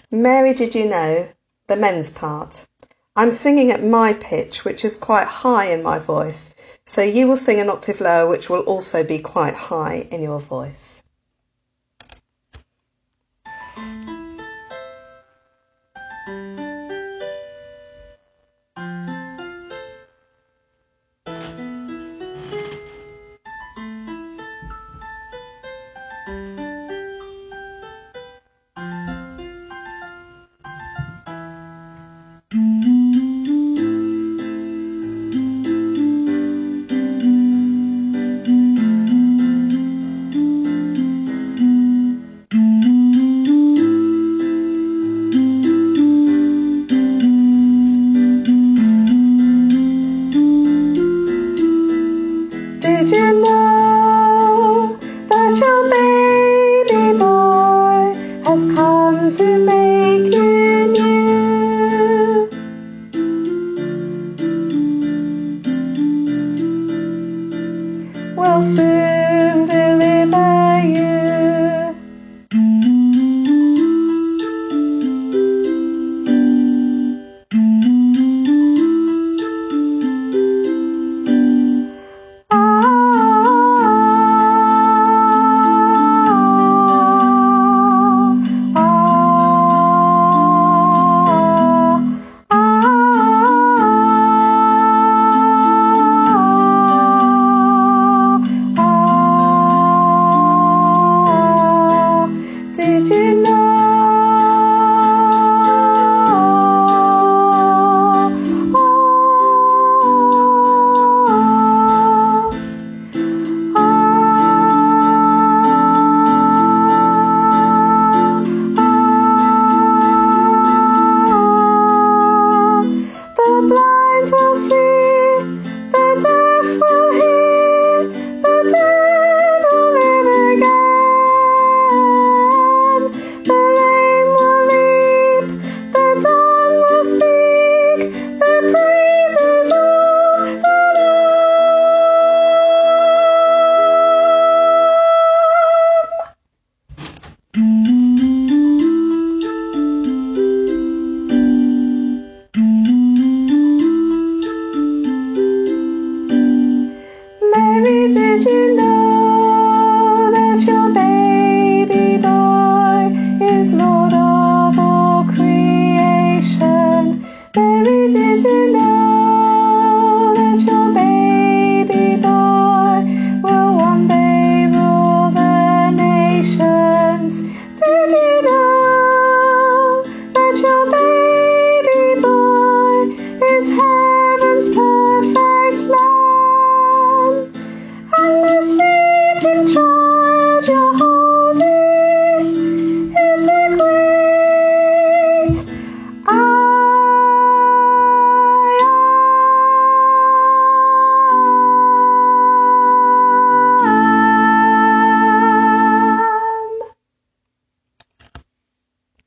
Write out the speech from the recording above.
Mary, did you know? The men's part. I'm singing at my pitch, which is quite high in my voice, so you will sing an octave lower, which will also be quite high in your voice. Did you know that your baby boy has come to me?